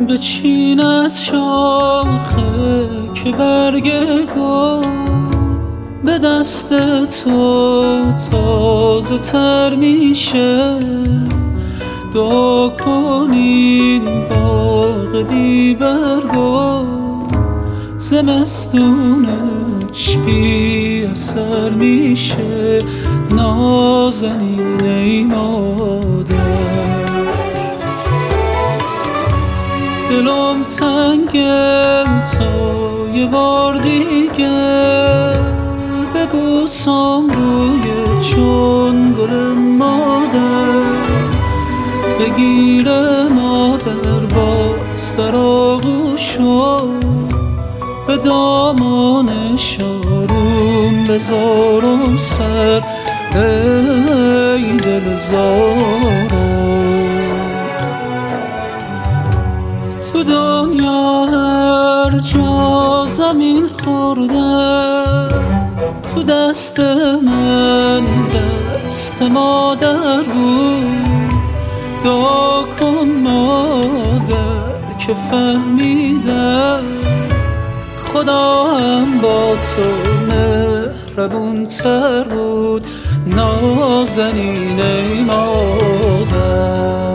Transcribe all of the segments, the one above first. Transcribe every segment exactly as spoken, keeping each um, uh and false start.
بچین از شاخه که برگ گل به دست تو تازه تر میشه. دعا کنین باغ بی برگو زمستونش بی اثر میشه. نازنین ای مادر، دلم تنگه تا یه بار دیگه ببوسم روی چون گل مادر. بگیره مادر باز در آغوشو، به دامانش آروم بذارم سر. ای دل زارم تو دنیا هر جا زمین خورده، تو دست من دست مادر بود. دعا کن مادر که فهمیدم خدا هم با تو مهربون تر بود. نازنین ای مادر،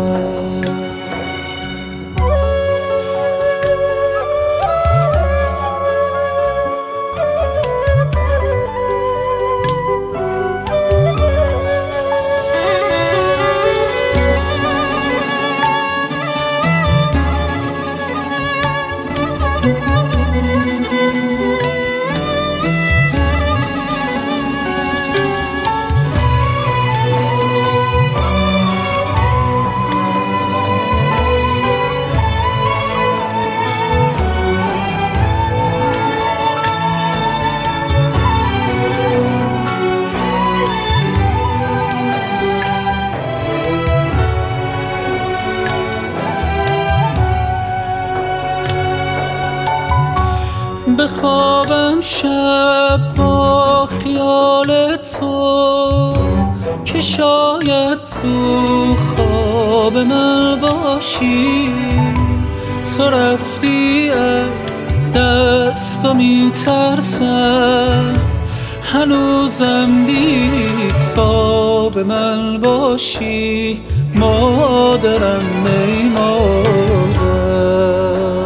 بخوابم شب با خیال تو که شاید تو خواب من باشی. تو رفتی از دست و میترسم، هنوزم بی تاب من باشی. مادرم ای مادر،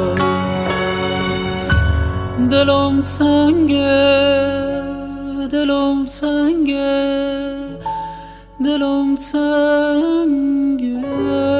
دلم تنگه دلم تنگه دلم تنگه